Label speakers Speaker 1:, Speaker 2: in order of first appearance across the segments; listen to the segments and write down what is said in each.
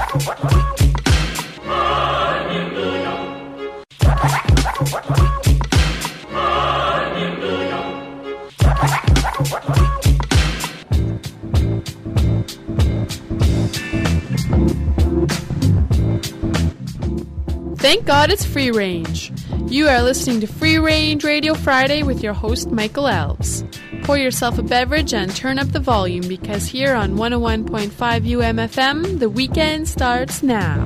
Speaker 1: Thank God it's Free Range. You are listening to Free Range Radio Friday with your host, Michael Alves. Pour yourself a beverage and turn up the volume because here on 101.5 UMFM, the weekend starts now.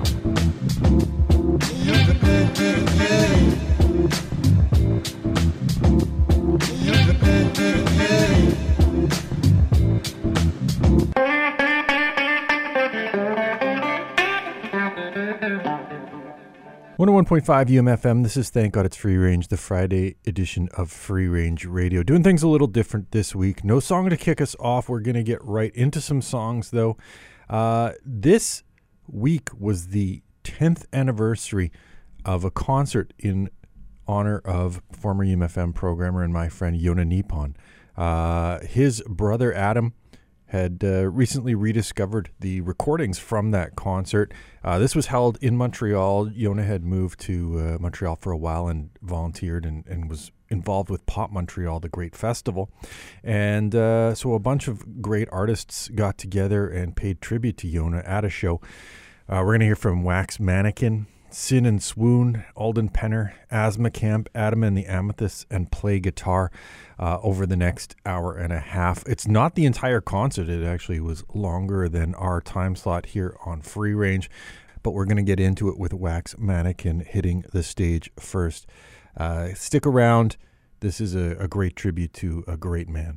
Speaker 2: .5 UMFM, this is Thank God It's Free Range, the Friday edition of Free Range Radio. Doing things a little different this week. No song to kick us off. We're going to get right into some songs, though. This week was the 10th anniversary of a concert in honor of former UMFM programmer and my friend Yona Nippon. His brother Adam had recently rediscovered the recordings from that concert. This was held in Montreal. Yona had moved to Montreal for a while and volunteered and was involved with Pop Montreal, the great festival. And so a bunch of great artists got together and paid tribute to Yona at a show. We're going to hear from Wax Mannequin, Sin and Swoon, Alden Penner, Asthma Camp, Adam and the Amethysts, and Play Guitar over the next hour and a half. It's not the entire concert. It actually was longer than our time slot here on Free Range, but we're going to get into it with Wax Mannequin hitting the stage first. Stick around. This is a great tribute to a great man.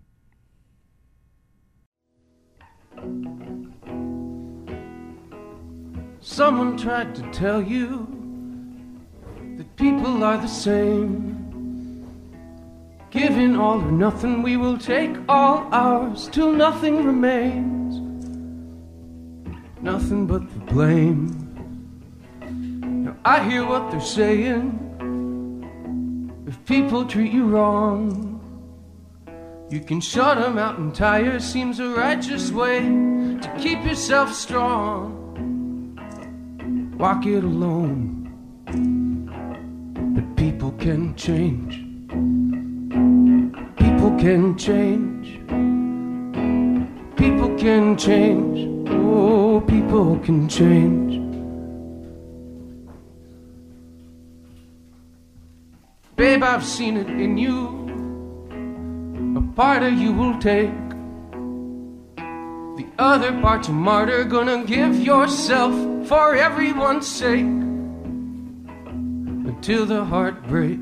Speaker 3: Someone tried to tell you that people are the same. Giving all or nothing, we will take all ours till nothing remains. Nothing but the blame. Now I hear what they're saying. If people treat you wrong, you can shut them out entire. Seems a righteous way to keep yourself strong. Walk it alone, but people can change. People can change. People can change. Oh, people can change. Babe, I've seen it in you. A part of you will take. The other part's a martyr, gonna give yourself for everyone's sake until the heartbreak.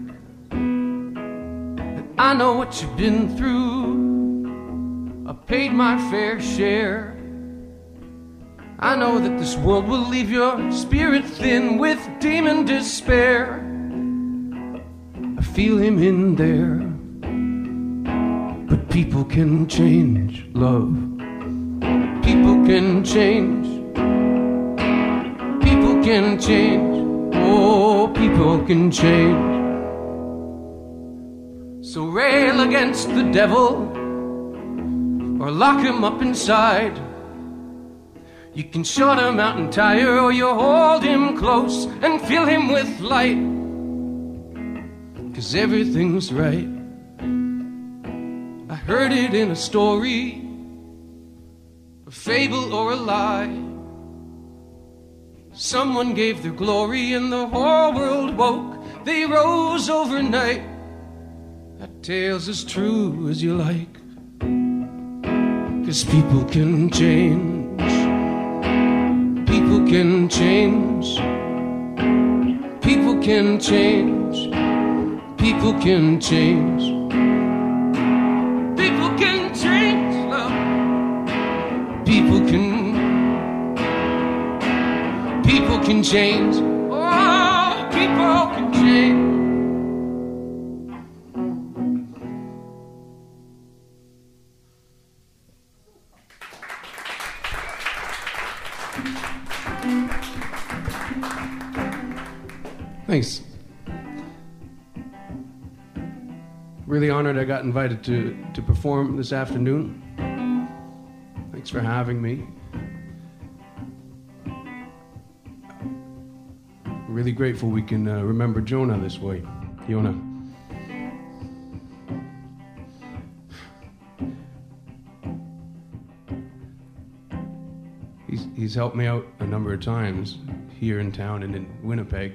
Speaker 3: And I know what you've been through. I paid my fair share. I know that this world will leave your spirit thin with demon despair. I feel him in there. But people can change, love. People can change. People can change. Oh, people can change. So rail against the devil or lock him up inside. You can shut him out entire or you hold him close and fill him with light. 'Cause everything's right. I heard it in a story, a fable or a lie. Someone gave their glory and the whole world woke. They rose overnight. That tale's as true as you like. 'Cause people can change. People can change. People can change. People can change. People can change, love. People can change. Oh, people can change. Thanks. Really honored I got invited to perform this afternoon. Thanks for having me. really grateful we can remember Jonah this way. Jonah. He's helped me out a number of times here in town and in Winnipeg.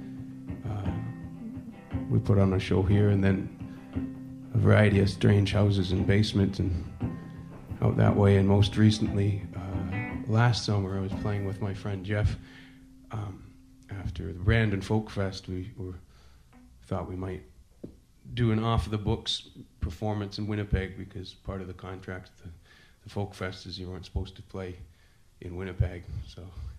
Speaker 3: We put on a show here and then a variety of strange houses and basements and out that way. And most recently, last summer, I was playing with my friend Jeff. After the Brandon Folk Fest, we thought we might do an off-the-books performance in Winnipeg because part of the contract of the Folk Fest is you weren't supposed to play in Winnipeg. So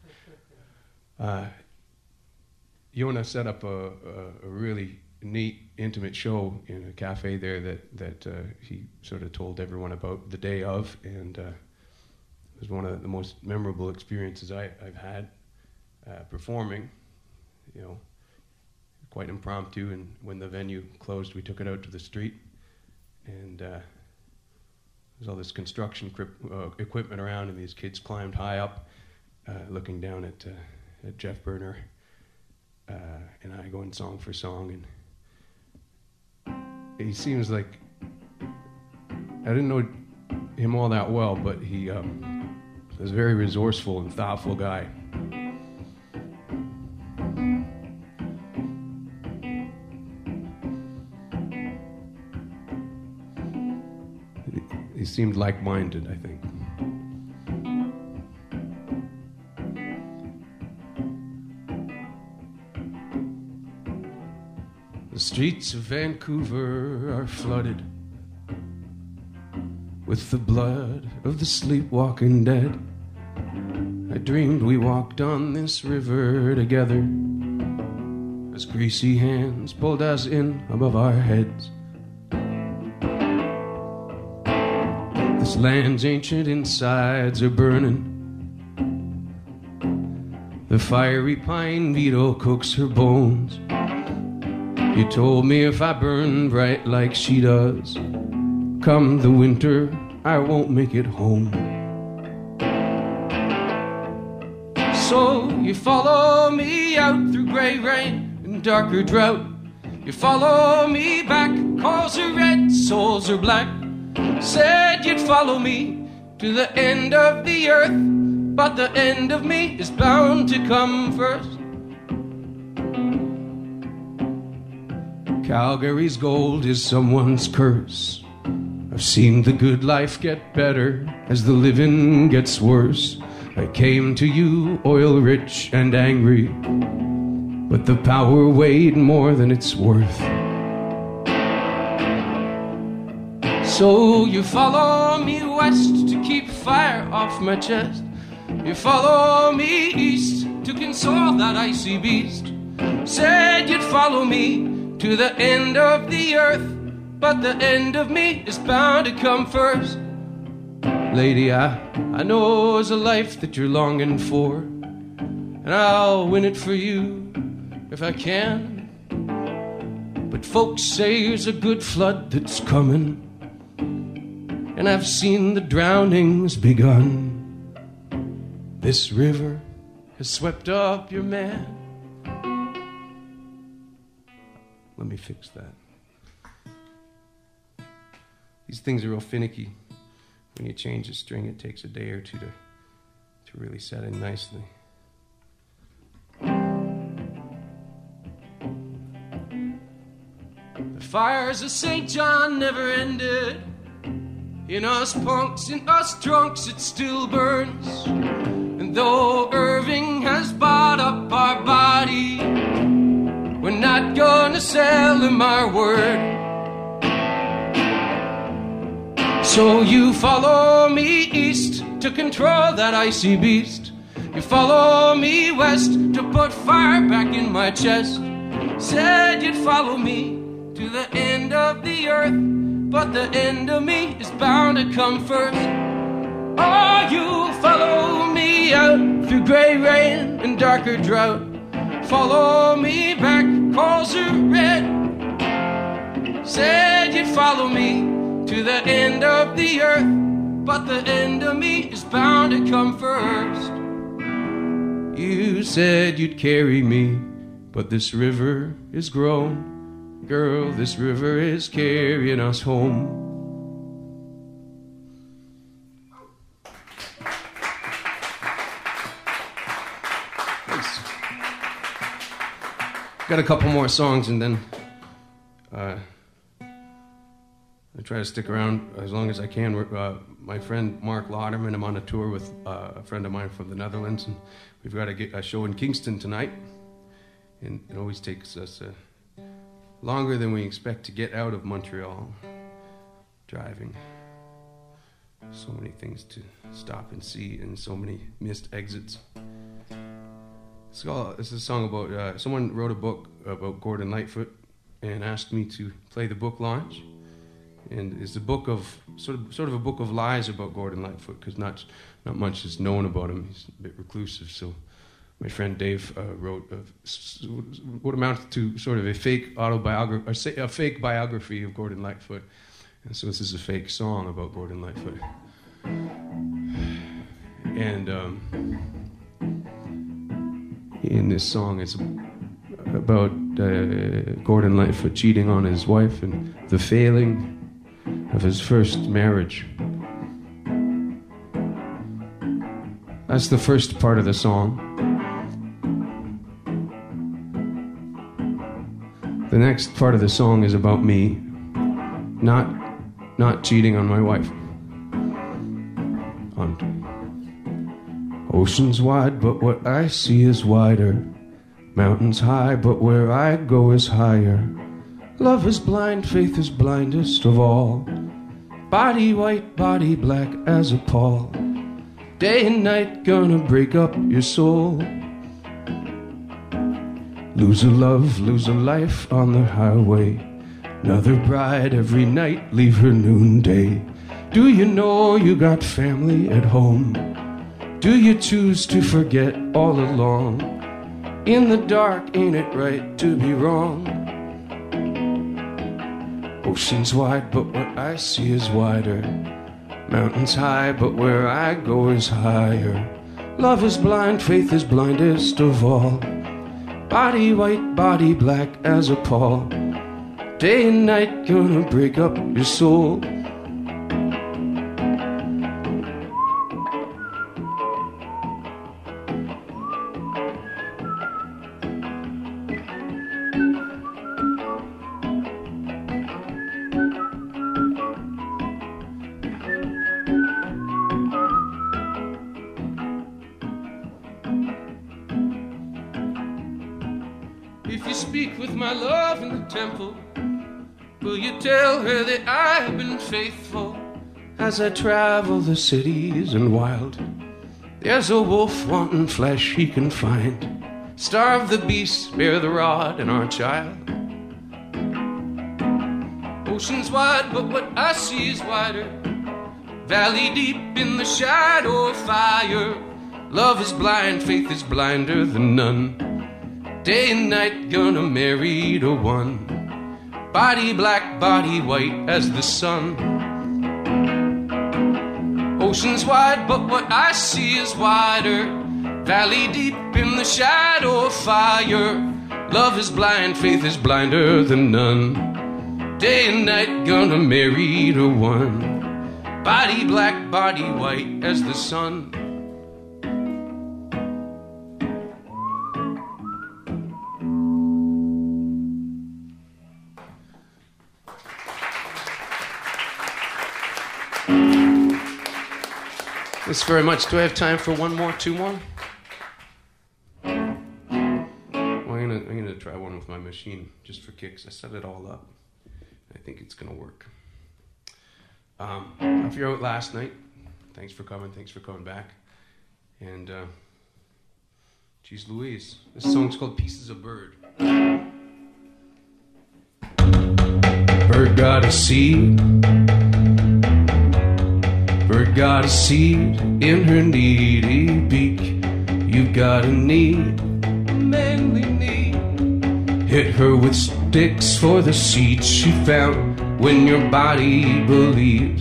Speaker 3: Jonah set up a really neat, intimate show in a cafe there that he sort of told everyone about the day of, and it was one of the most memorable experiences I've had performing. You know, quite impromptu, and when the venue closed, we took it out to the street, and there's all this construction equipment around, and these kids climbed high up, looking down at Jeff Burner, and I going song for song, and he seems like, I didn't know him all that well, but he was a very resourceful and thoughtful guy. He seemed like-minded, I think. The streets of Vancouver are flooded with the blood of the sleepwalking dead. I dreamed we walked on this river together as greasy hands pulled us in above our heads. This land's ancient insides are burning. The fiery pine beetle cooks her bones. You told me if I burn bright like she does, come the winter, I won't make it home. So you follow me out through grey rain and darker drought. You follow me back, calls are red, souls are black. Said you'd follow me to the end of the earth, but the end of me is bound to come first. Calgary's gold is someone's curse. I've seen the good life get better as the living gets worse. I came to you oil rich and angry, but the power weighed more than it's worth. So you follow me west to keep fire off my chest. You follow me east to console that icy beast. Said you'd follow me to the end of the earth, but the end of me is bound to come first. Lady, I know it's a life that you're longing for, and I'll win it for you if I can. But folks say there's a good flood that's coming, and I've seen the drownings begun. This river has swept up your man. Let me fix that. These things are real finicky. When you change a string, it takes a day or two to really set in nicely. The fires of St. John never ended. In us punks, in us drunks, it still burns. And though Irving has bought up our body, we're not gonna sell him our word. So you follow me east to control that icy beast. You follow me west to put fire back in my chest. Said you'd follow me to the end of the earth, but the end of me is bound to come first. Oh, you follow me out through grey rain and darker drought. Follow me back, calls are red. Said you'd follow me to the end of the earth, but the end of me is bound to come first. You said you'd carry me but this river is grown. Girl, this river is carrying us home. Thanks. Got a couple more songs and then I try to stick around as long as I can. My friend Mark Lauderman, I'm on a tour with a friend of mine from the Netherlands, and we've got a show in Kingston tonight. And it always takes us longer than we expect to get out of Montreal, driving. So many things to stop and see, and so many missed exits. This is a song about, someone wrote a book about Gordon Lightfoot and asked me to play the book launch. And it's a book of, sort of a book of lies about Gordon Lightfoot, because not much is known about him. He's a bit reclusive, so my friend Dave wrote what amounts to sort of a fake autobiography, a fake biography of Gordon Lightfoot. And so this is a fake song about Gordon Lightfoot. And in this song, it's about Gordon Lightfoot cheating on his wife and the failing of his first marriage. That's the first part of the song. The next part of the song is about me not cheating on my wife. Oceans wide, but what I see is wider. Mountains high, but where I go is higher. Love is blind, faith is blindest of all. Body white, body black as a pall. Day and night gonna break up your soul. Lose a love, lose a life on the highway. Another bride every night, leave her noonday. Do you know you got family at home? Do you choose to forget all along? In the dark, ain't it right to be wrong? Oceans wide, but what I see is wider. Mountains high, but where I go is higher. Love is blind, faith is blindest of all. Body white, body black as a pall. Day and night gonna break up your soul. Will you tell her that I have been faithful as I travel the cities and wild? There's a wolf wanting flesh he can find. Starve the beast, spare the rod and our child. Oceans wide, but what I see is wider. Valley deep in the shadow of fire. Love is blind, faith is blinder than none. Day and night gonna marry to one. Body black, body white as the sun. Oceans wide, but what I see is wider. Valley deep in the shadow of fire. Love is blind, faith is blinder than none. Day and night gonna marry to one. Body black, body white as the sun. Thanks very much. Do I have time for one more, two more? Well, I'm gonna try one with my machine just for kicks. I set it all up. I think it's gonna work. If you're out last night, thanks for coming. Thanks for coming back. And geez Louise, this song's called "Pieces of Bird." Bird got a seed. Bird got a seed in her needy beak. You got a need, a manly need. Hit her with sticks for the seeds she found when your body believes.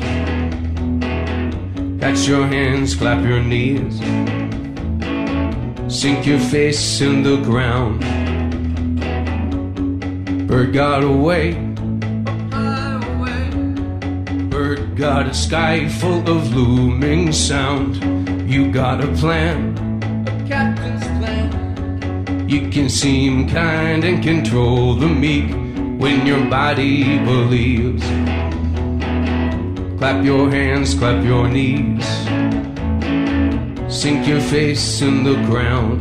Speaker 3: Catch your hands, clap your knees. Sink your face in the ground. Bird got away. Bird got a sky full of looming sound. You got a plan, a captain's plan. You can seem kind and control the meek when your body believes. Clap your hands, clap your knees. Sink your face in the ground.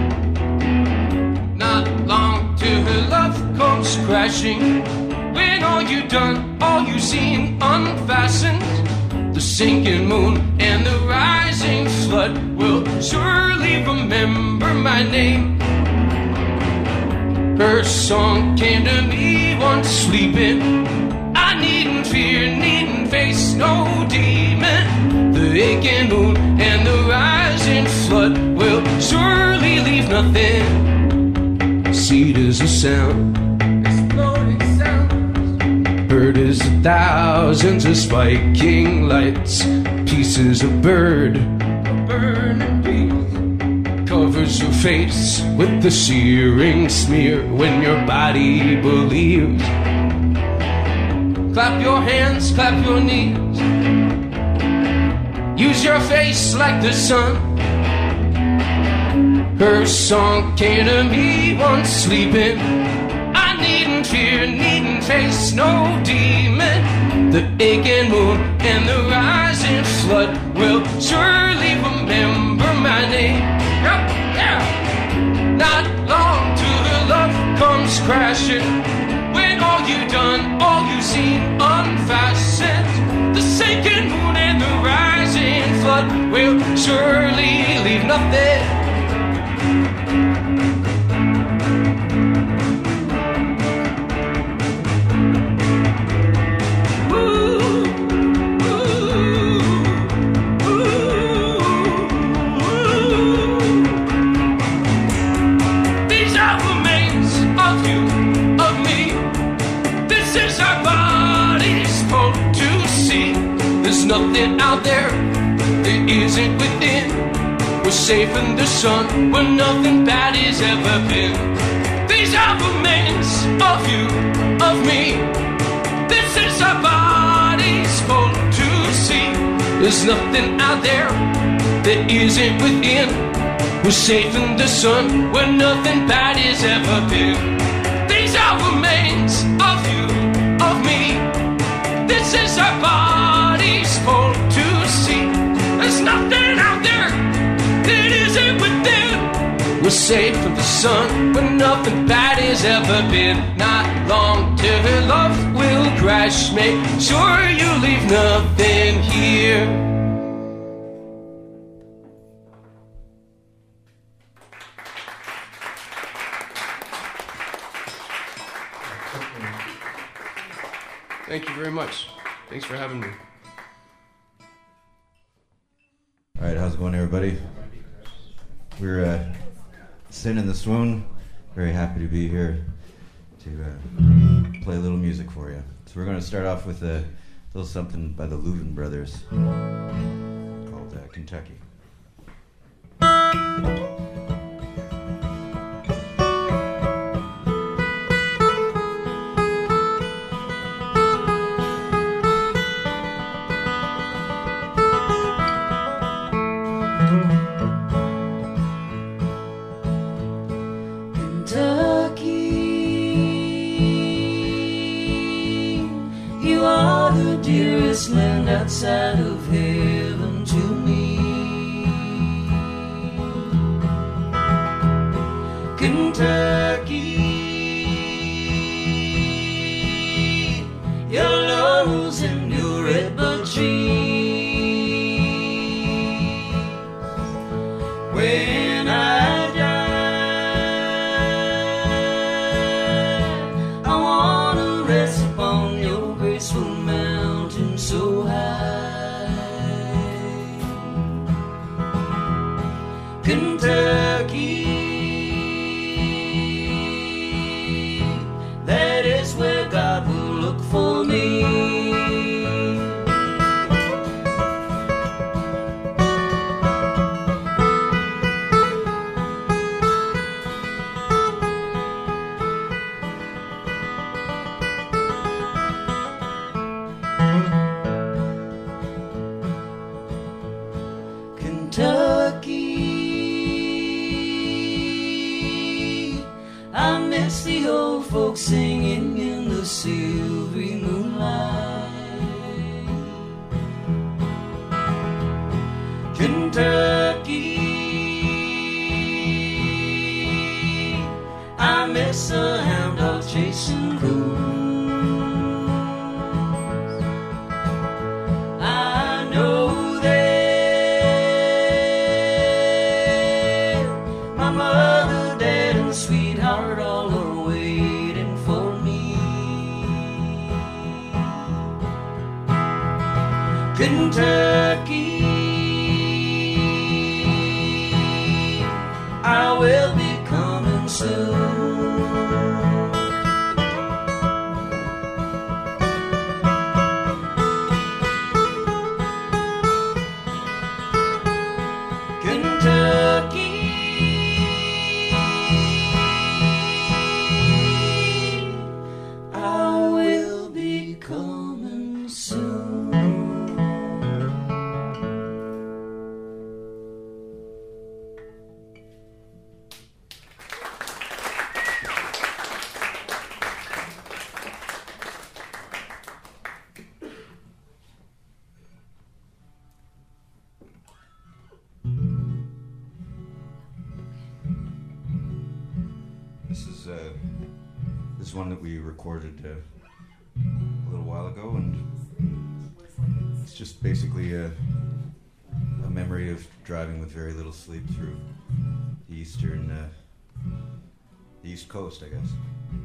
Speaker 3: Not long till her love comes crashing. When all you done, all you seen unfastened. The sinking moon and the rising flood will surely remember my name. Her song came to me once sleeping. I needn't fear, needn't face no demon. The aching moon and the rising flood will surely leave nothing. Seed is a sound, exploding sound. Bird is a thousands of spiking lights. Pieces of bird, a burning piece. Covers your face with the searing smear when your body believes. Clap your hands, clap your knees. Use your face like the sun. Her song came to me once sleeping. I needn't fear, needn't face no demon. The aching moon and the rising flood will surely remember my name. Yep, yeah. Not long till her love comes crashing. When all you done, all you seen unfastened. The sinking moon and the rising flood will surely leave nothing. Nothing out there that isn't within. We're safe in the sun where nothing bad has ever been. These are remains of you, of me. This is our bodies full to see. There's nothing out there that isn't within. We're safe in the sun where nothing bad has ever been. These are remains of you, of me. This is our bodies full to see. There's nothing out there that isn't within. We're safe from the sun where nothing bad has ever been. Not long till her love will crash. Make sure you leave nothing here. Thank you very much. Thanks for having me.
Speaker 4: All right, how's it going, everybody? We're Sin in the Swoon. Very happy to be here to play a little music for you. So we're going to start off with a little something by the Louvin Brothers called Kentucky.
Speaker 5: Dearest land outside of heaven to me, Kentucky, your laurels and your redbud trees. When I die, I wanna rest upon your graceful mountain so high. Kentucky, that is where God will look for me. folks singing in the silvery moonlight. Kentucky, I miss a hound dog chasing crows. I know that my mother, dad, and sweetheart all are waiting for me. Kentucky, I will be coming soon.
Speaker 4: This is one that we recorded a little while ago, and it's just basically a memory of driving with very little sleep through the East Coast, I guess.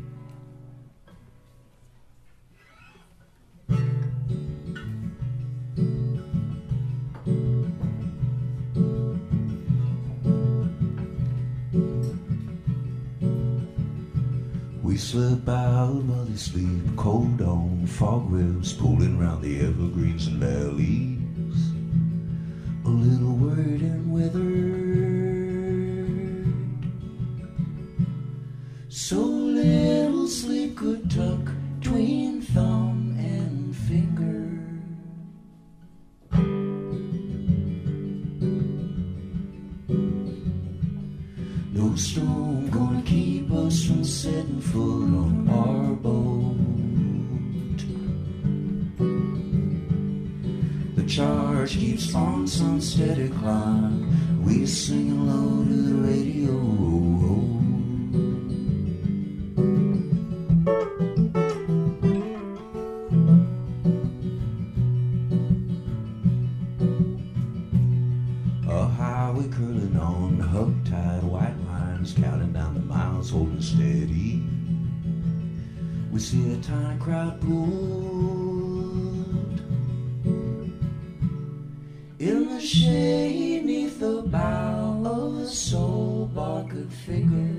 Speaker 6: We slip out while they sleep, cold on fog wheels pulling round the evergreens and valleys. A little worried and withered, so little sleep could tuck between thumb and finger. No storm gonna keep us from setting foot on our boat. The charge keeps on some steady climb. We singing low to the radio. A highway curling on hog-tied white lines, counting down the miles, holding steady. We see a tiny crowd pulled in the shade neath the bow of a soul-barked figure.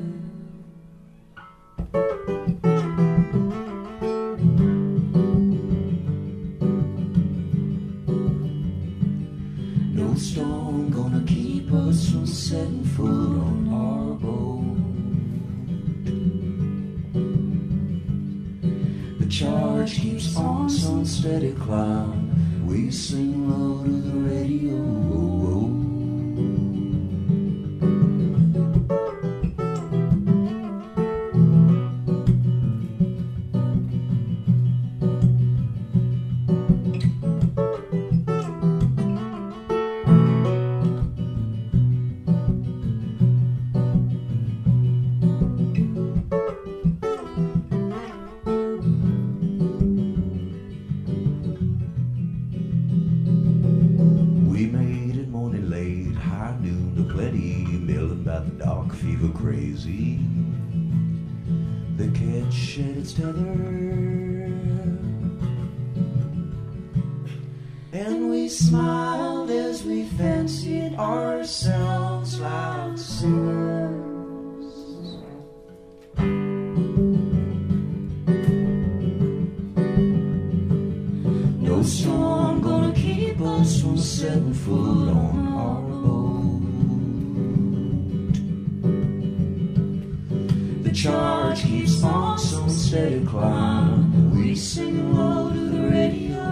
Speaker 6: No storm gonna keep us from setting foot on our boat. The charge keeps on some steady climb. We sing low to the radio. Crazy, the cat shed its tether, and we smiled as we fancied ourselves loud singers. No storm gonna keep us from setting foot on our boat. The charge keeps on some steady climb. We sing low to the radio.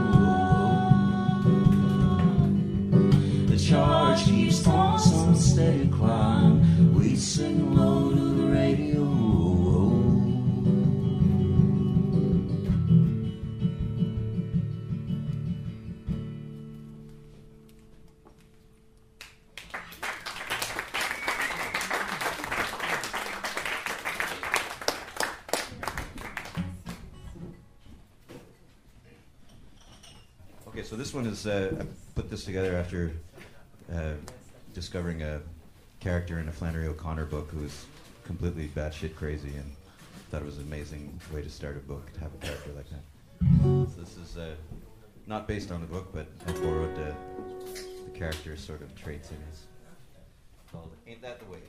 Speaker 6: The charge keeps on some steady climb. We sing low to the radio.
Speaker 4: So this one is, I put this together after discovering a character in a Flannery O'Connor book who was completely batshit crazy, and thought it was an amazing way to start a book, to have a character like that. So this is not based on the book, but I borrowed the character's sort of traits in it. It's called Ain't That the Way?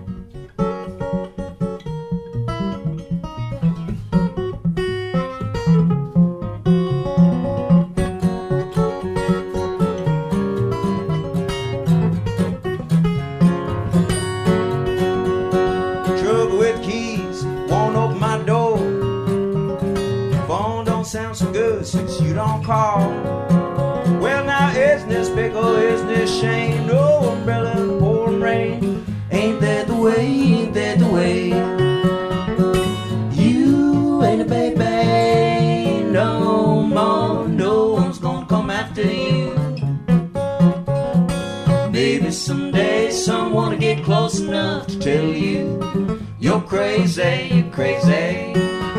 Speaker 6: Trouble with keys, won't open my door. Phone don't sound so good since you don't call. Well, now isn't this pickle, isn't this shame? No umbrella in the pouring rain. Ain't that the way, ain't that the way? You ain't a baby no more. No one's gonna come after you. Maybe someday someone will get close enough to tell you you're crazy, you're crazy.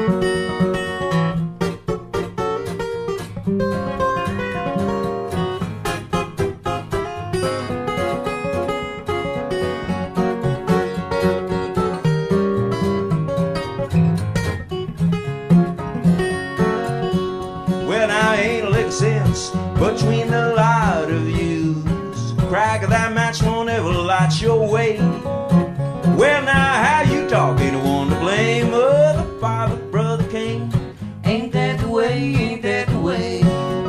Speaker 6: Well, now ain't a lick sense between the lot of yous. Crack of that match won't ever light your way. Well, now how you talk, ain't no one to blame. Mother, father, brother, king. Ain't that the way, ain't that the way?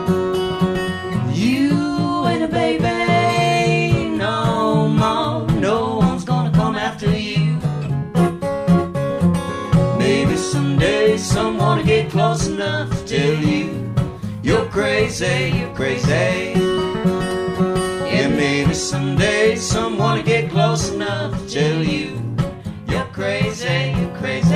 Speaker 6: You ain't a baby no more. No one's gonna come after you. Maybe someday someone will get close enough to tell you you're crazy, you're crazy. Yeah, maybe someday someone will get close enough to tell you you're crazy, you're crazy.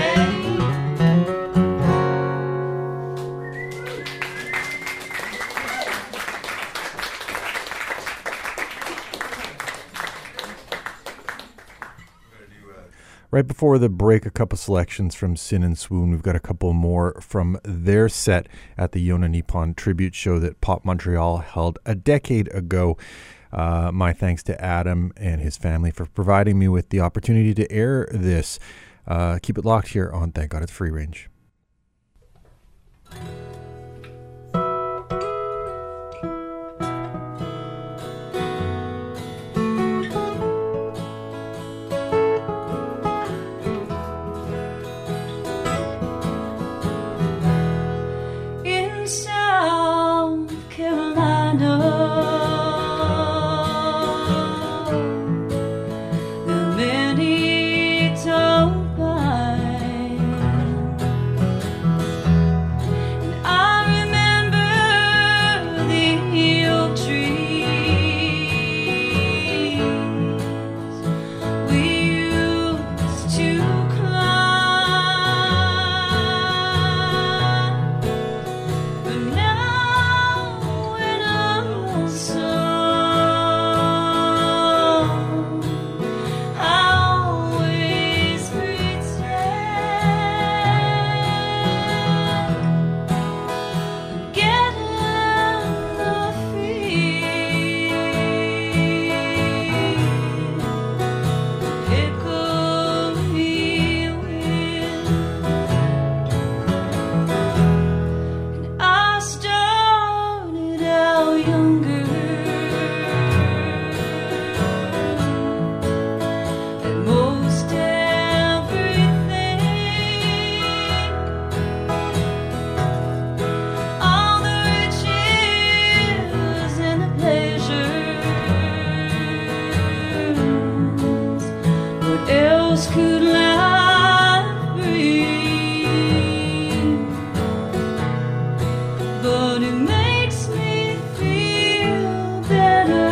Speaker 2: Right before the break, a couple selections from Sin and Swoon. We've got a couple more from their set at the Yona Nippon tribute show that Pop Montreal held a decade ago. My thanks to Adam and his family for providing me with the opportunity to air this. Keep it locked here on Thank God It's Free Range.
Speaker 5: In South Carolina, the Manitoba Pine, and I remember the oak trees we used to climb. But now when I'm alone, I always pretend getting the hickory wind. I started out younger, and most everything, all the riches and the pleasures, what else could life bring? But it makes me feel better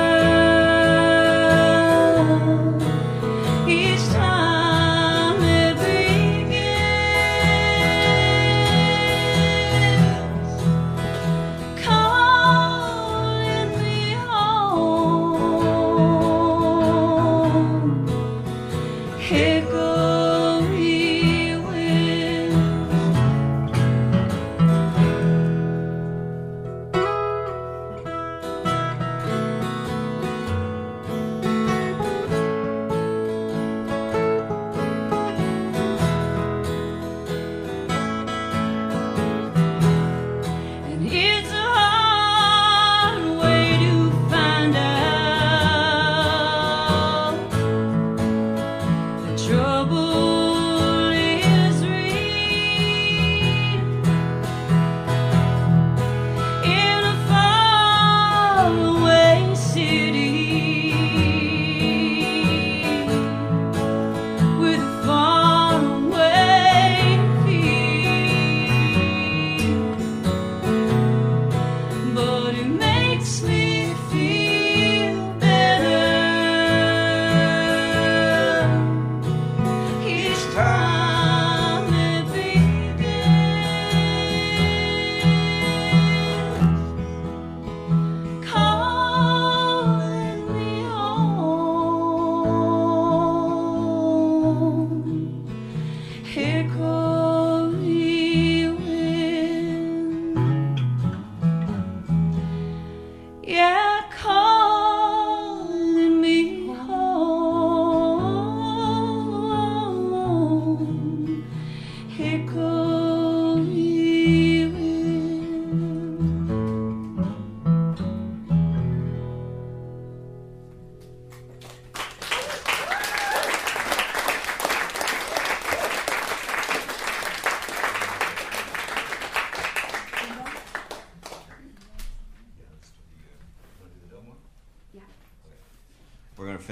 Speaker 5: each time it begins, calling me home. Hickory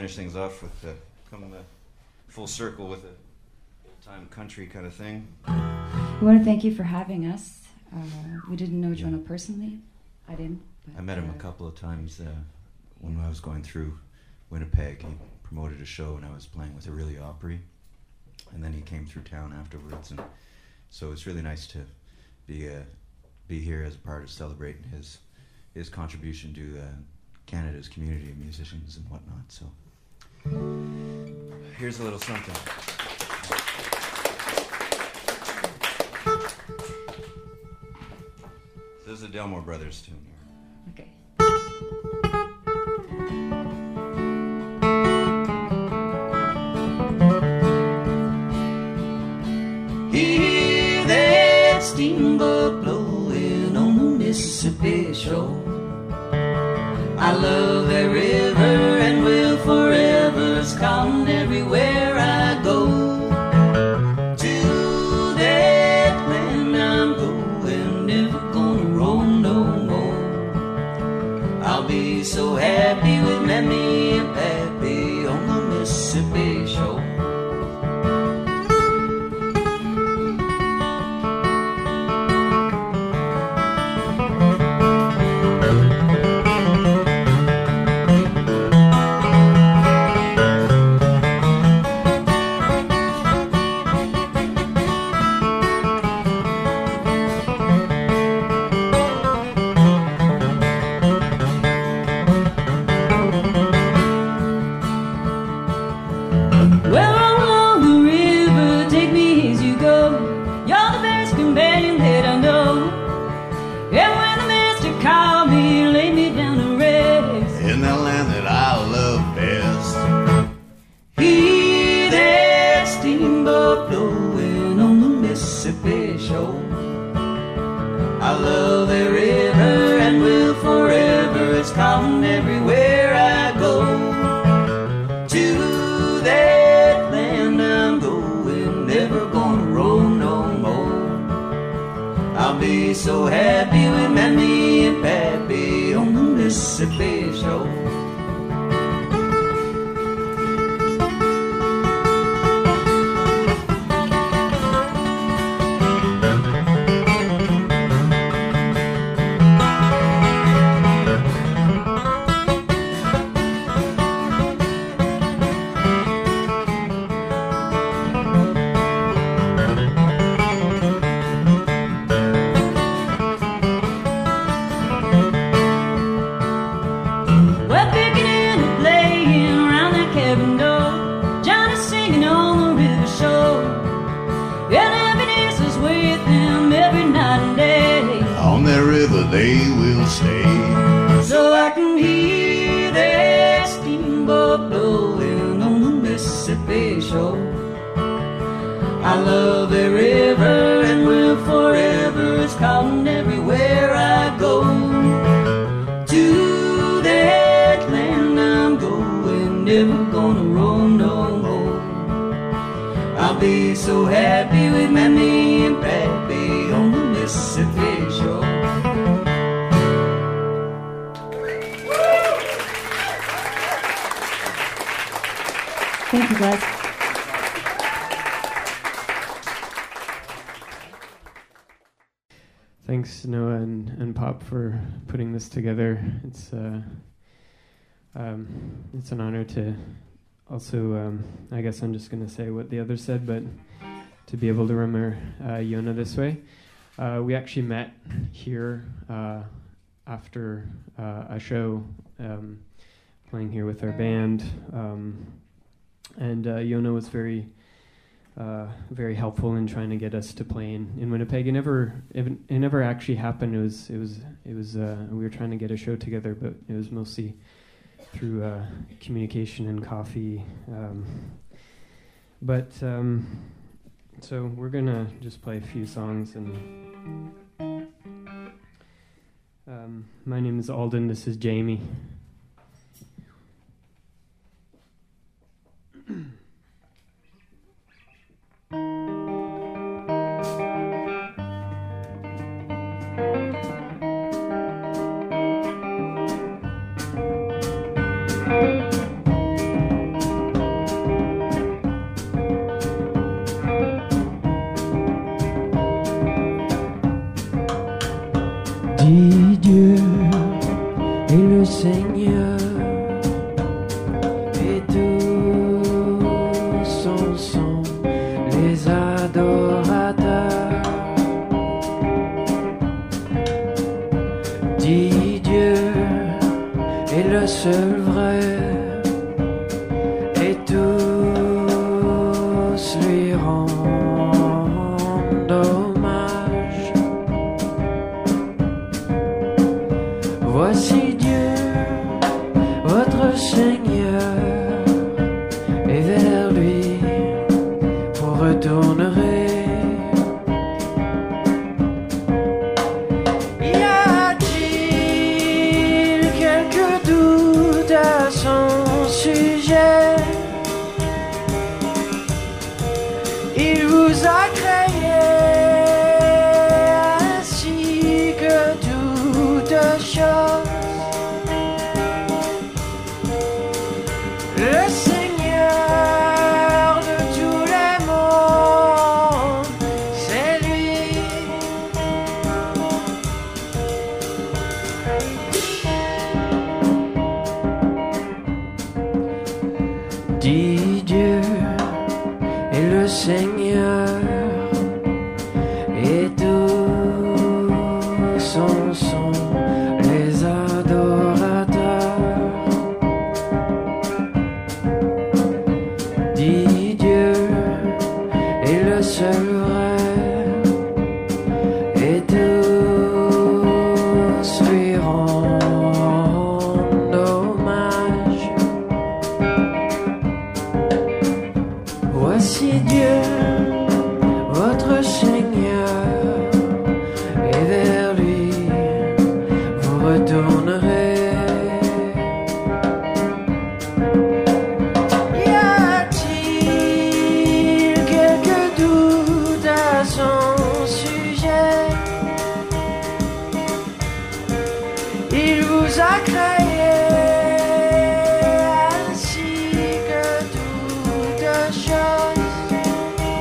Speaker 4: finish things off with come full circle with a time country kind of thing.
Speaker 7: We want to thank you for having us. We didn't know Jonah personally. I didn't. But,
Speaker 4: I met him a couple of times when I was going through Winnipeg. He promoted a show and I was playing with Aurelie Opry, and then he came through town afterwards, and so it's really nice to be here as a part of celebrating his contribution to Canada's community of musicians and whatnot. So here's a little something. This is a Delmore Brothers tune here.
Speaker 7: Okay.
Speaker 5: Hear that steamboat blowing on the Mississippi shore. I love that river and will forever. It's calling everywhere I go. To that land I'm going, never gonna roam no more. I'll be so happy with Mammy and Pappy on the Mississippi shore. So happy with Mammy and Pappy on the Mississippi shore.
Speaker 8: They will stay.
Speaker 5: So I can hear that steamboat blowing on the Mississippi shore. I love the river and will forever. It's calling everywhere I go. To that land I'm going, never gonna roam no more. I'll be so happy with Mammy and Pappy on the Mississippi shore.
Speaker 7: Thank you, guys.
Speaker 9: Thanks, Noah and Pop, for putting this together. It's an honor to also, I guess I'm just going to say what the others said, but to be able to remember Yona this way. We actually met here after a show, playing here with our band. And Yona was very helpful in trying to get us to play in Winnipeg. It never actually happened. It was we were trying to get a show together, but it was mostly through communication and coffee. So we're gonna just play a few songs. And my name is Alden. This is Jamie.
Speaker 5: dit Dieu et le Seigneur, et tous en sont les adorateurs. Dit Dieu est le seul vrai, et tous lui rendent hommage. Voici Dieu, votre Seigneur, et vers lui vous retournerez. Y a-t-il quelque doute à son sujet? Il vous a créé ainsi que toute chose. Le Seigneur de tous les mondes, c'est lui. Dit Dieu et le Seigneur, et tous en sont les adorateurs. Dit Dieu est le seul vrai, et tous lui rendent hommage. Voici Dieu, votre Seigneur, et vers lui vous retournerez. Y a-t-il quelque doute à son sujet? Il vous a créé ainsi que toute chose.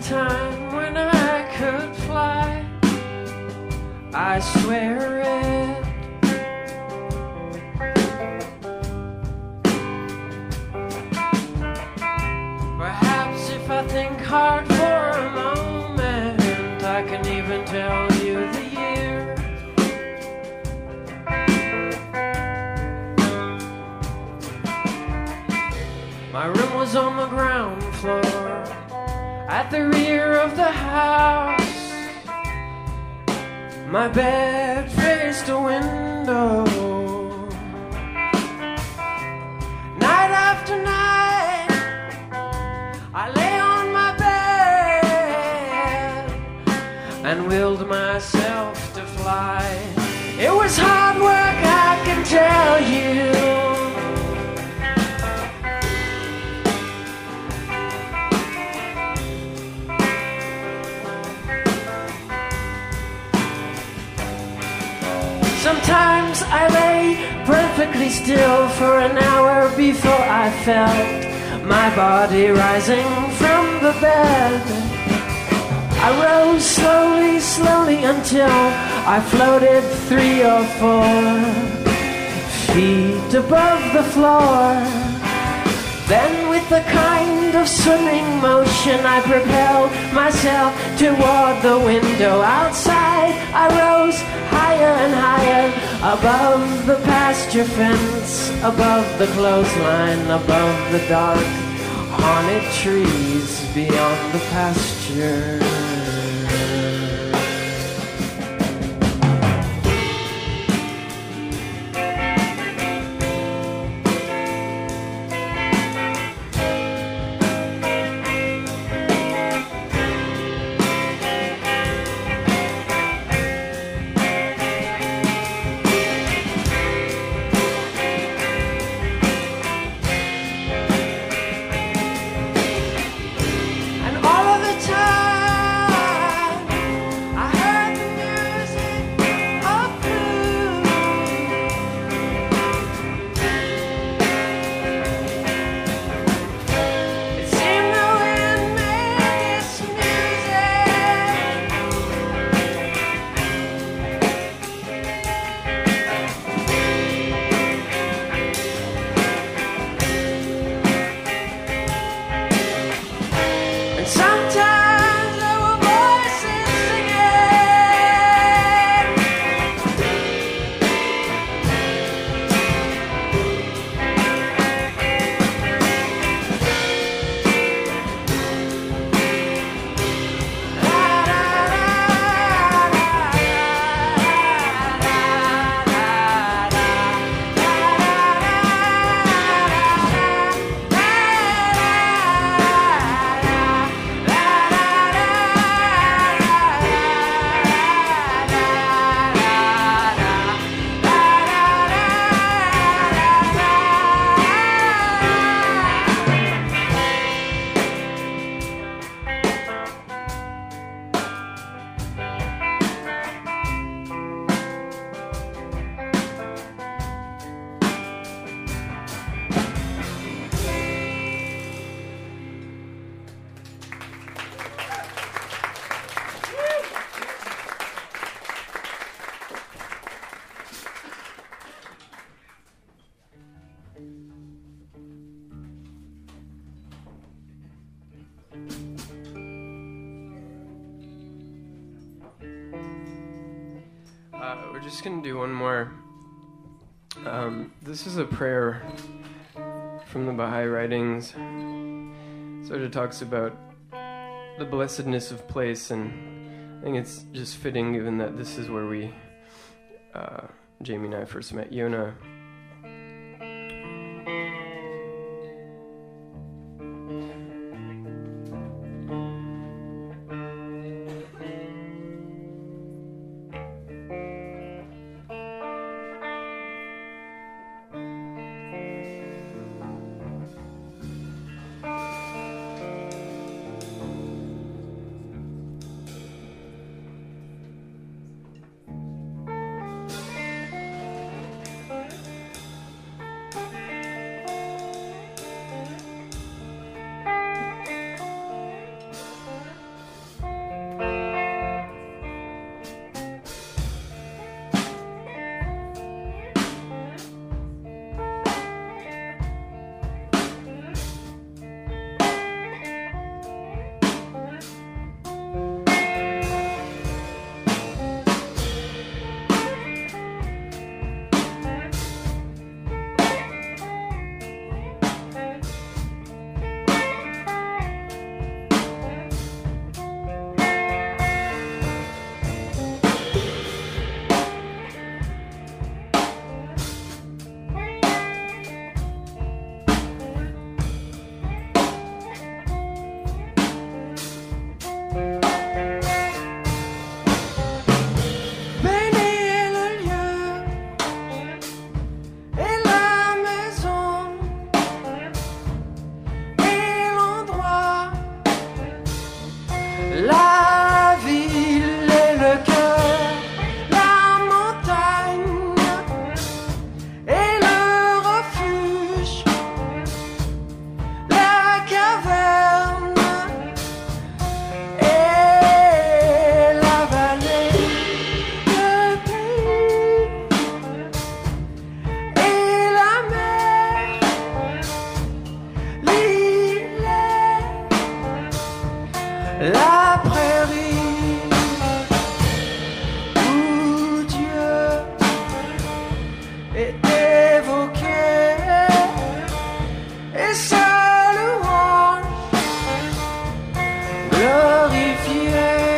Speaker 10: time when I could fly, I swear it. Perhaps if I think hard for a moment, I can even tell you the year. My room was on the ground floor, at the rear of the house. My bed faced a window. Night after night, I lay on my bed and willed myself to fly. It was hard work, I can tell you. Sometimes I lay perfectly still for an hour before I felt my body rising from the bed. I rose slowly, slowly until I floated 3 or 4 feet above the floor. Then with a kind of swimming motion I propelled myself toward the window outside. I rose higher and higher, above the pasture fence, above the clothesline, above the dark haunted trees beyond the pasture.
Speaker 9: We're just going to do one more. This is a prayer from the Baha'i writings. Sort of talks about the blessedness of place, and I think it's just fitting given that this is where we, Jamie and I first met Yona.
Speaker 10: est évoquée et sa louange glorifiée.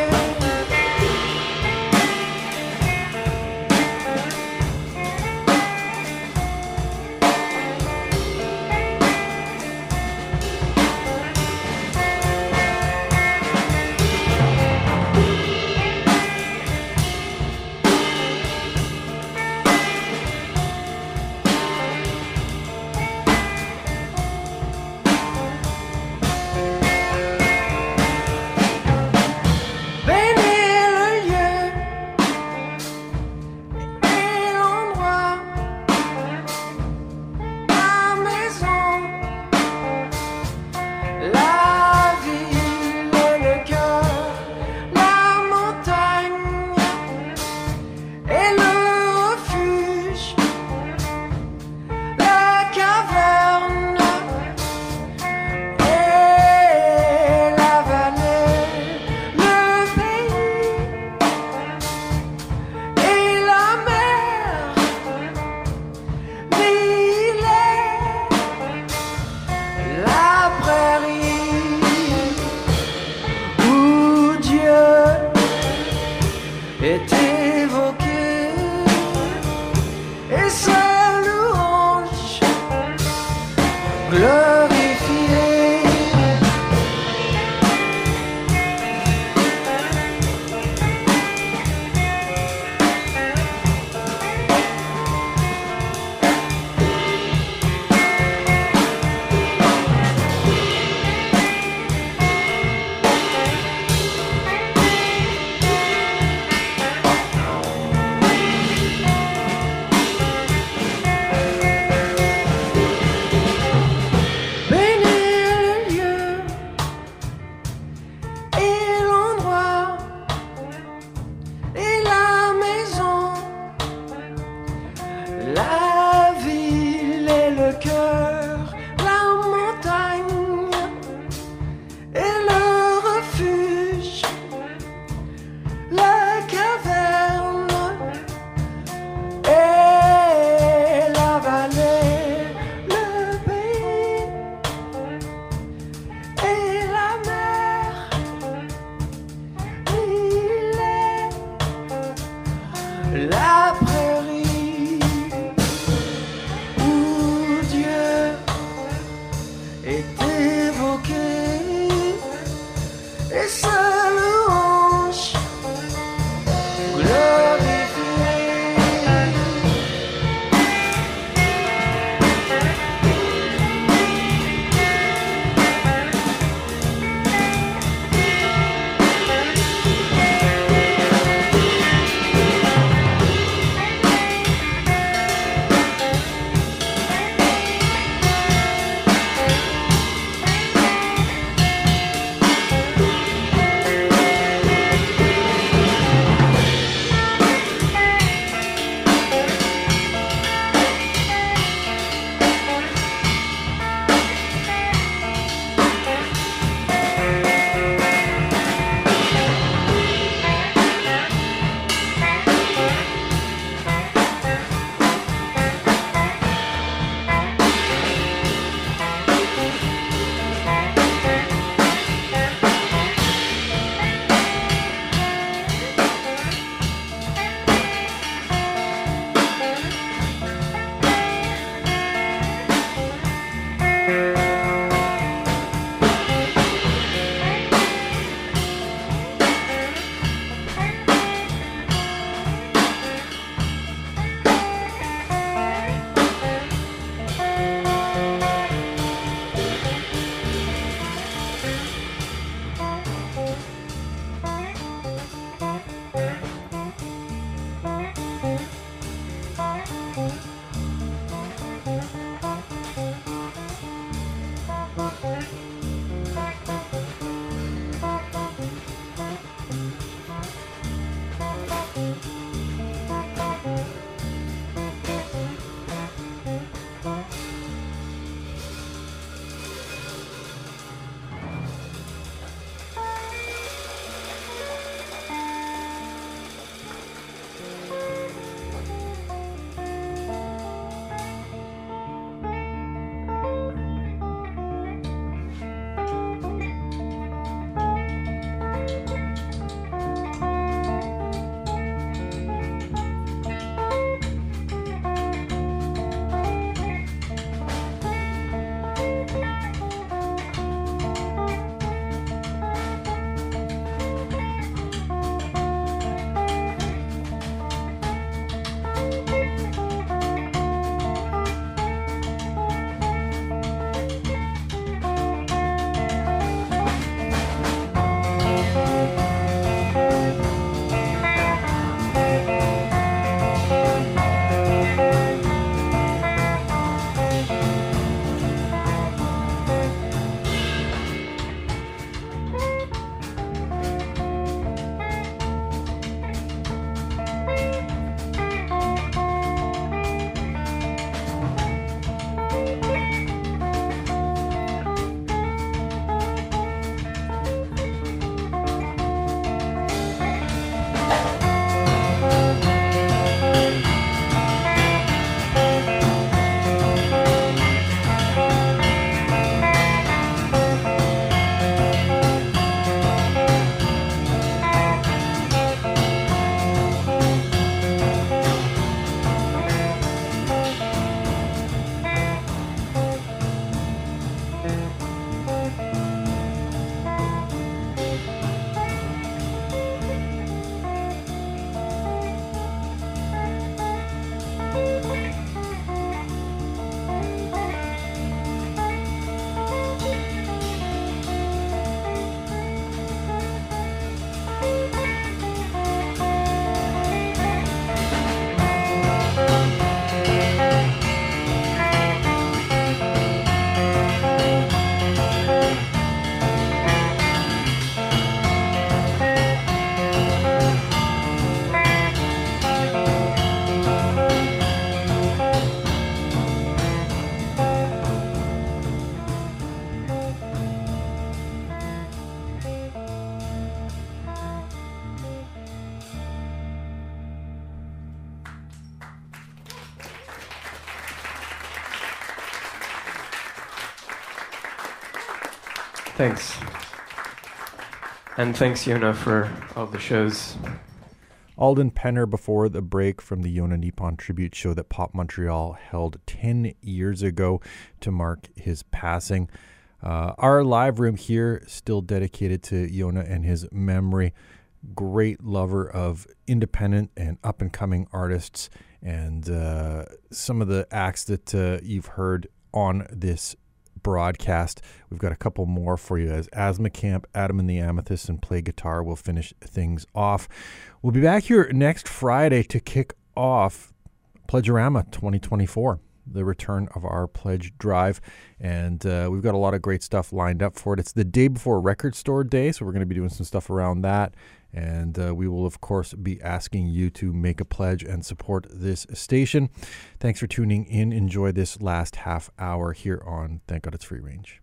Speaker 9: Thanks. And thanks, Yona, for all the shows.
Speaker 2: Alden Penner before the break from the Yona Nippon tribute show that Pop Montreal held 10 years ago to mark his passing. Our live room here still dedicated to Yona and his memory. Great lover of independent and up-and-coming artists, and some of the acts that you've heard on this broadcast. We've got a couple more for you as Asthma Camp, Adam and the Amethyst, and Play Guitar will finish things off. We'll be back here next Friday to kick off Pledgerama 2024, the return of our pledge drive, and we've got a lot of great stuff lined up for it. It's the day before Record Store Day, so we're going to be doing some stuff around that. And we will, of course, be asking you to make a pledge and support this station. Thanks for tuning in. Enjoy this last half hour here on Thank God It's Free Range.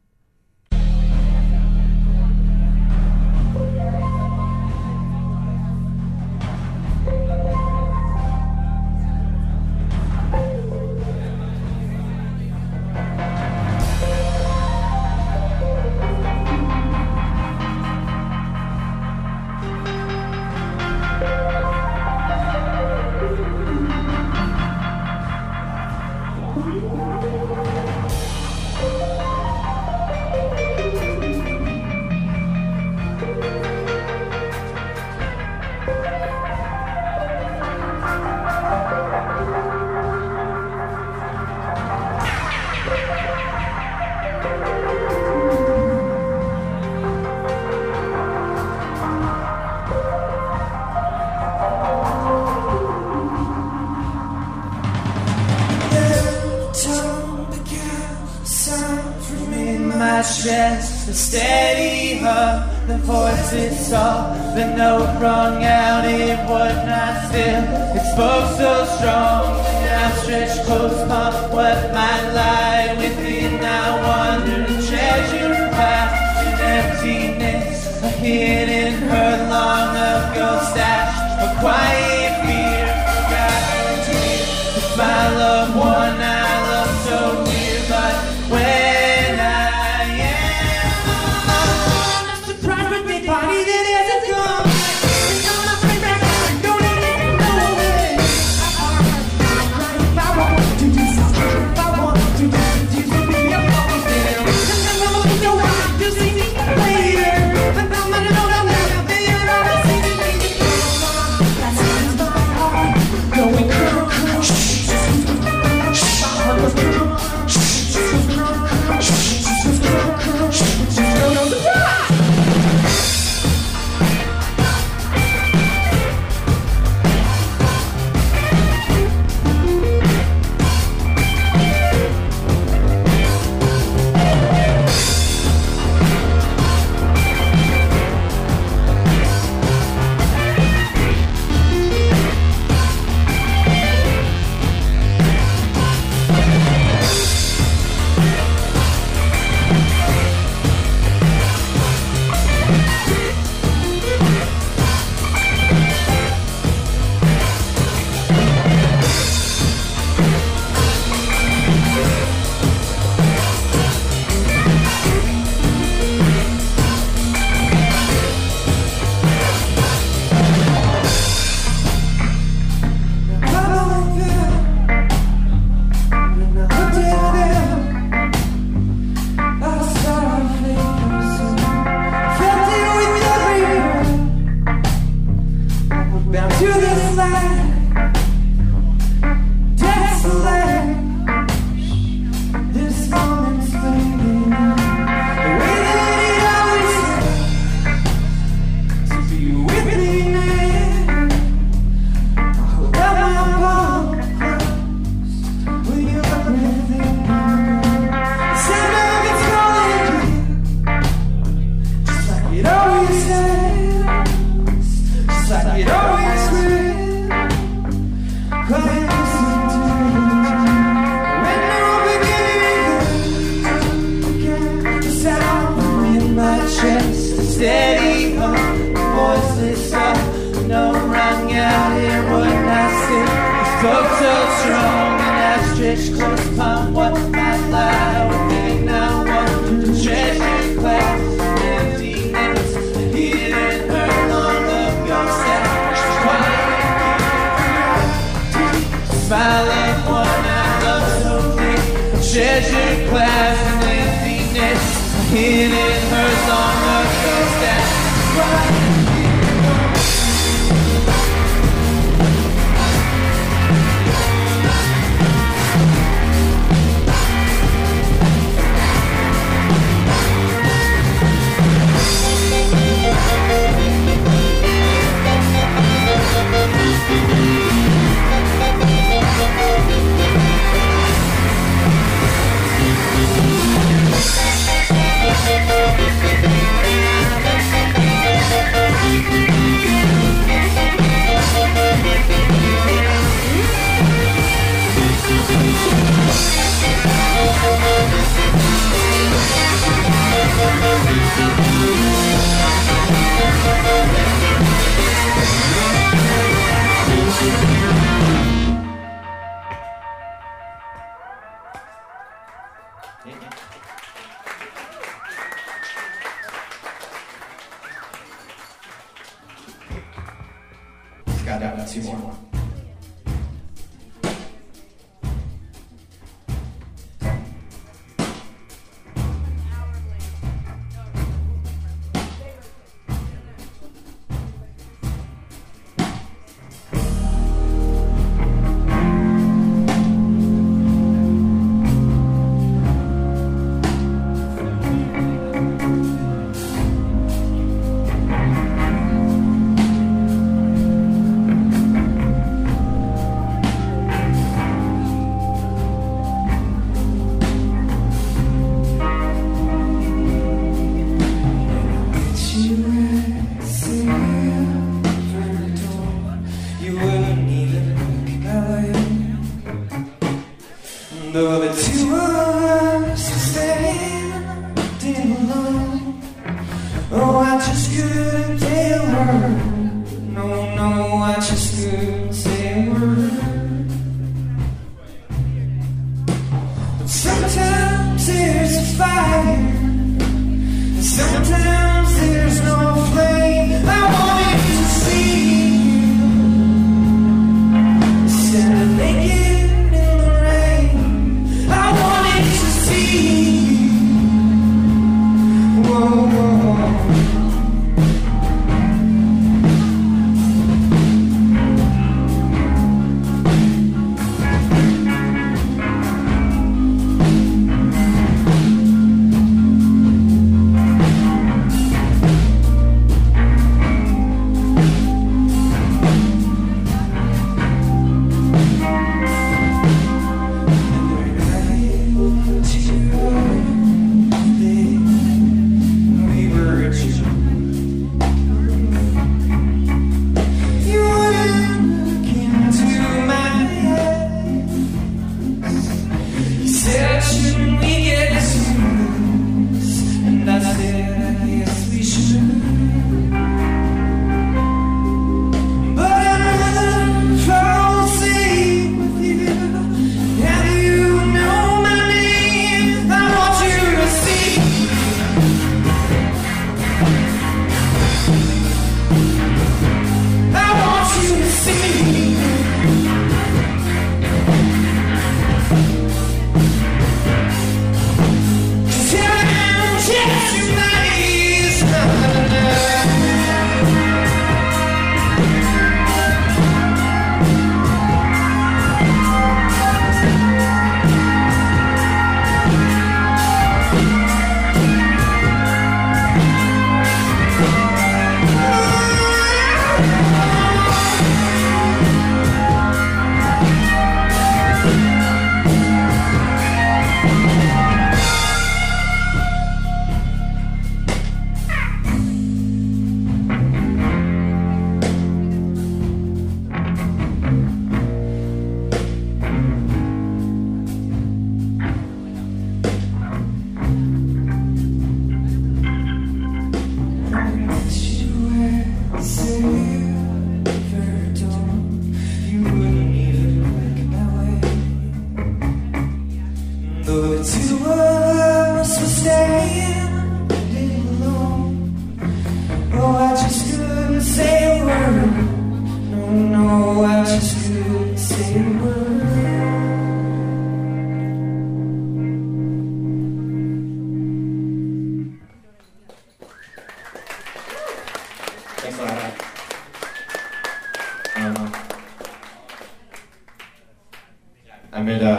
Speaker 5: The steady hum, the voices saw the note rung out, it would not still. It spoke so strong, the outstretched close palm, what might lie within. I wonder the treasure past in emptiness, a hidden hurt long ago stash, a quiet fear, forgotten tear, the smile of one I love so near, but when steady hum, voiceless up, no rung out here, would not sit. Spoke so strong, and I stretched close upon what might lie within. I want to treasure class. treasured class and emptiness hidden hers on her ghost and
Speaker 11: got down to 2 more.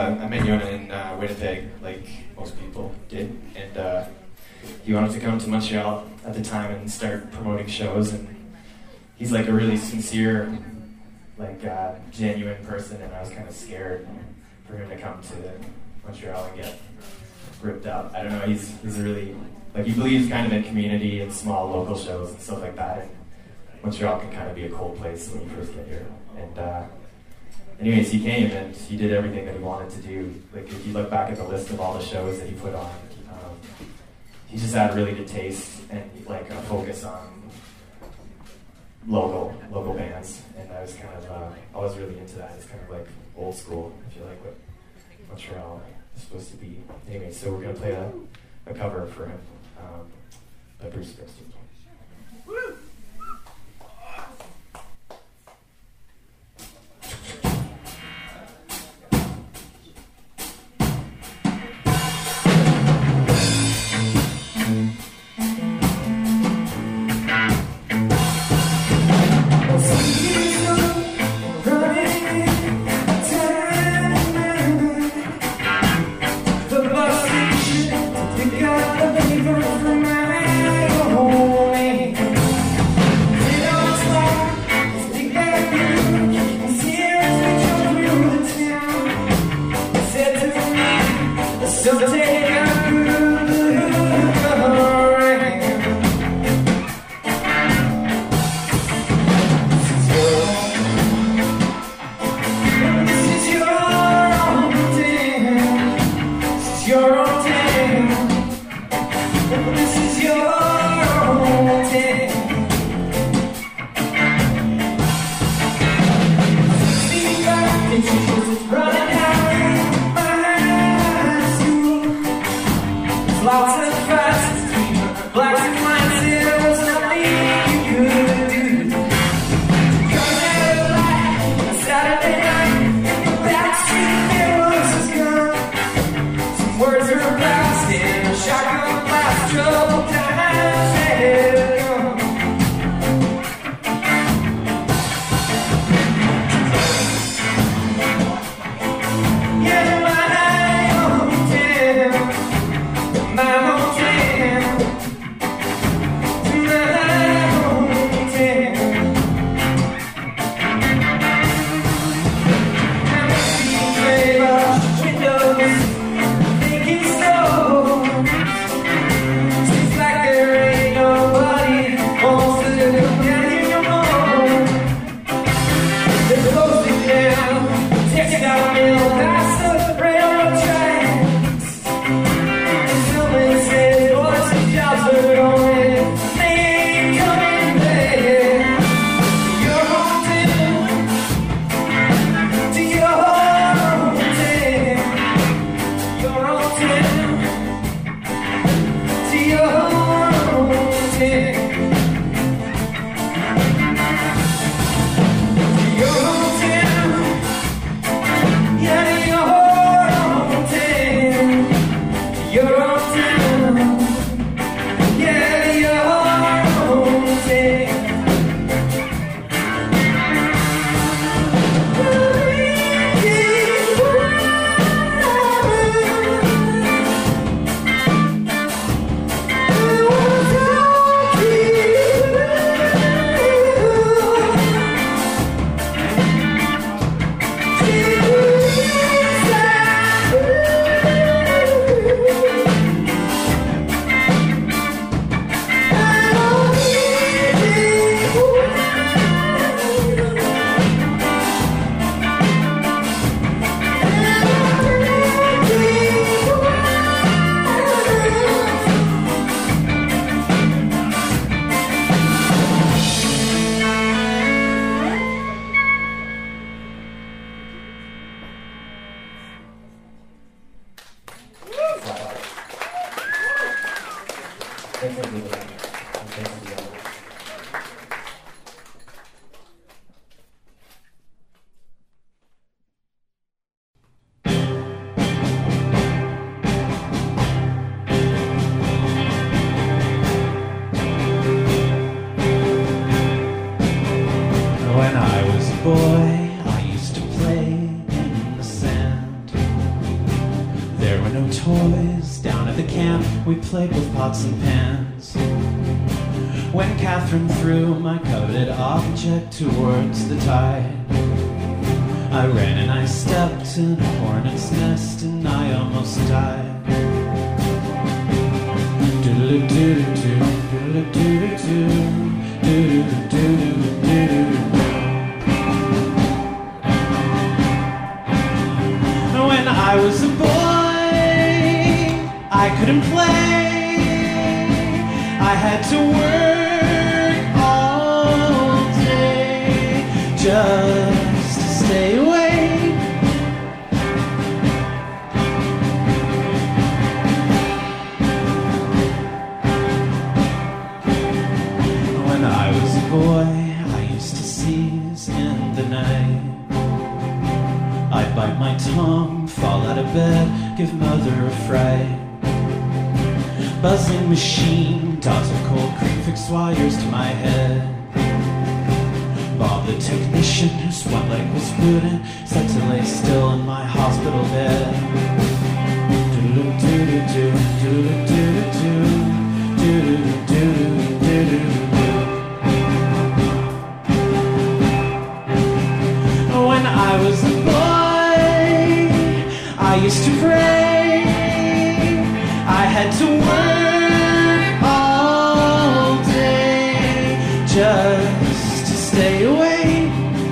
Speaker 11: I met Yona in Winnipeg, like most people did, and he wanted to come to Montreal at the time and start promoting shows. And he's like a really sincere, like genuine person, and I was kind of scared for him to come to Montreal and get ripped up. I don't know. He's a really, like, he believes kind of in community and small local shows and stuff like that. And Montreal can kind of be a cold place when you first get here. And anyways, he came and he did everything that he wanted to do. Like, if you look back at the list of all the shows that he put on, he just had really good taste and like a focus on local bands. And I was kind of, I was really into that. It's kind of like old school, if you like what Montreal is supposed to be. Anyway, so we're going to play a cover for him by Bruce Springsteen. Woo!
Speaker 12: When I was a boy, I used to play in the sand. no toys. Down at the camp, we played with pots and pans. When Catherine threw my coveted object towards the tide, I ran and I stepped in a hornet's nest and I almost died. When I was a boy, I couldn't play. I had to work all day just to stay awake. When I was a boy, I used to seize in the night. I'd bite my tongue, fall out of bed, give mother a fright. Buzzing machine, dots of Cold Creek fixed wires to my head. Bob the technician, whose one leg was wooden, set to lay still in my hospital bed. When I was a boy, I used to pray. I had to work all day just to stay awake.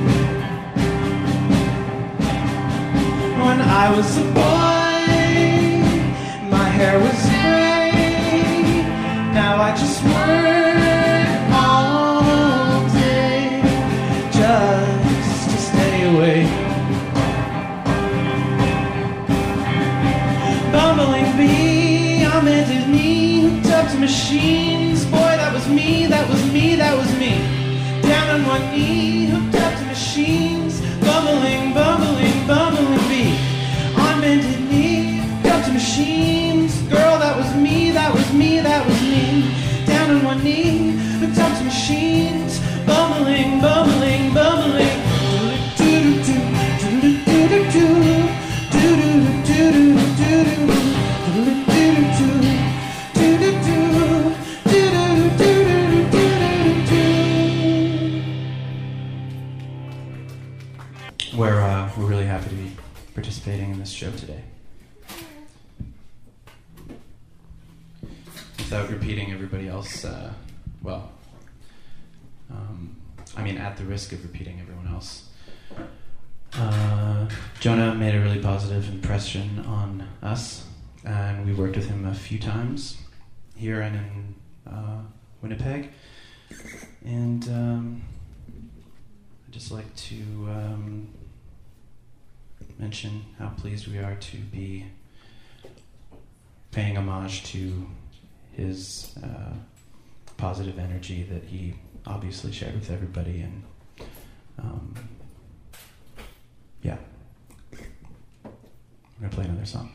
Speaker 12: When I was a boy, my hair was gray. Now I just work all day just to stay awake. Bumbling bee, I mended me, hooked up to machines. Boy, that was me, that was me, that was me. Down on one knee, hooked up to machines. Bumbling, bumbling, bumbling bee. On bended knee, hooked up to machines. Girl, that was me, that was me, that was me. Down on one knee, hooked up to machines. Bumbling, bumbling, bumbling. We're really happy to be participating in this show today. Without repeating everybody else, at the risk of repeating everyone else. Jonah made a really positive impression on us, and we worked with him a few times here and in Winnipeg. And I'd just like to mention how pleased we are to be paying homage to his positive energy that he obviously shared with everybody. And we're going to play another song.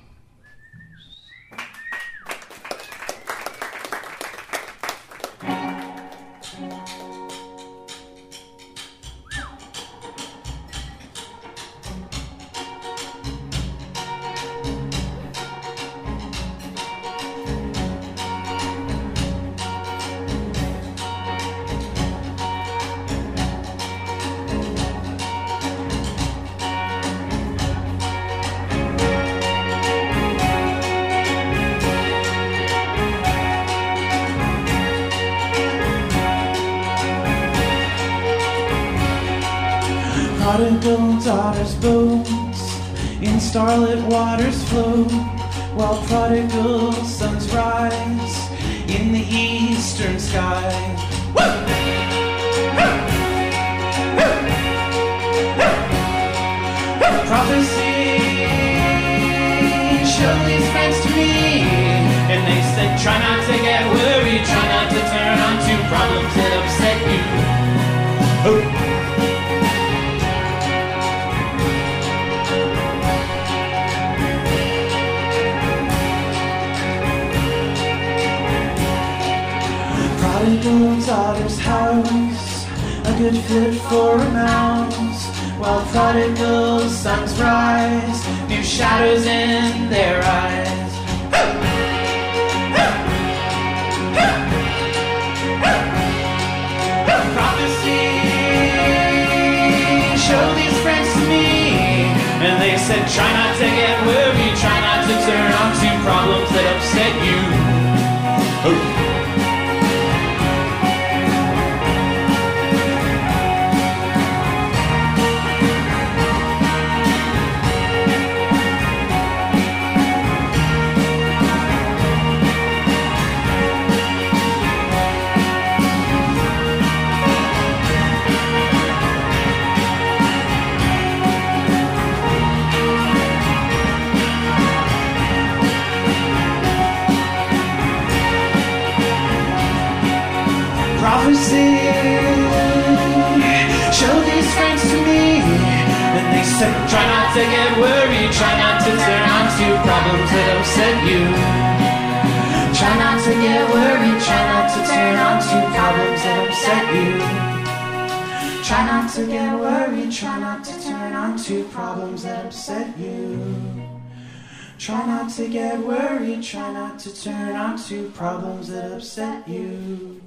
Speaker 12: Prodigal daughter's bones in starlit waters flow, while prodigal suns rise in the eastern sky. Prophecy showed these friends to me, and they said, try not to get worried, try not to turn on to problems that upset you. Prodigal daughter's house, a good fit for a mouse, while prodigal sons rise, new shadows in their eyes. said, try not to get worried, try not to turn on to problems that upset you. Try not to get worried, try not to turn on to problems that upset you. Try not to get worried, try not to turn on to problems that upset you. Try not to get worried, try not to turn on to problems that upset you.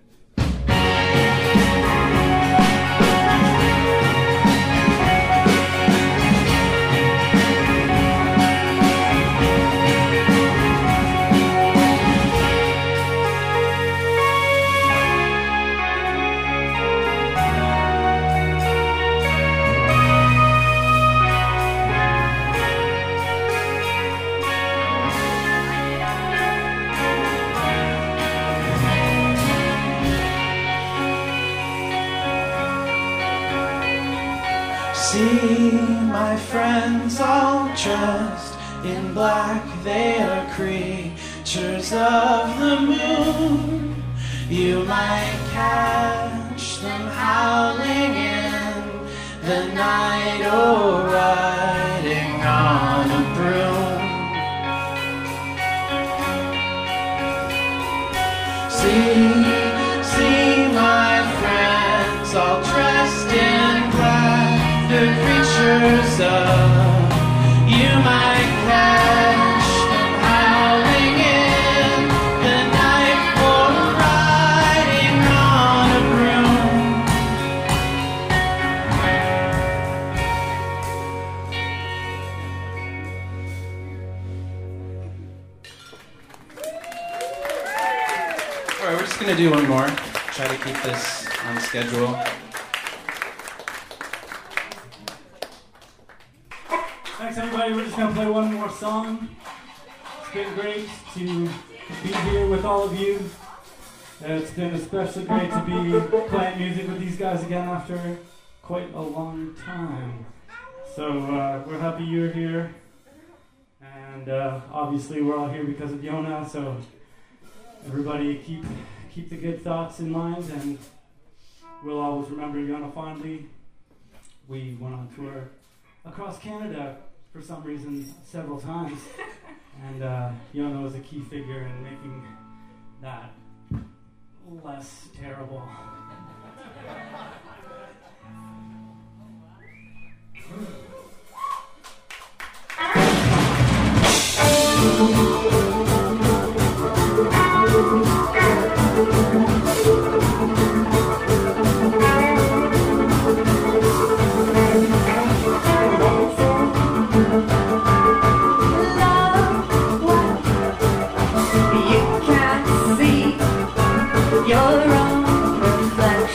Speaker 12: See my friends all dressed in black, they are creatures of the moon. You might catch them howling in the night or riding on a broom. See my friends all dressed in black, the creatures of you might catch them howling in the night or riding on a broom.
Speaker 13: Alright, we're just gonna do one more. Try to keep this on schedule.
Speaker 14: Thanks everybody, we're just going to play one more song. It's been great to be here with all of you. It's been especially great to be playing music with these guys again after quite a long time. So we're happy you're here. And obviously we're all here because of Yona, so everybody keep the good thoughts in mind, and we'll always remember Yona fondly. We went on tour across Canada for some reason several times, and Yona was a key figure in making that less terrible.
Speaker 5: You can't see your own reflection.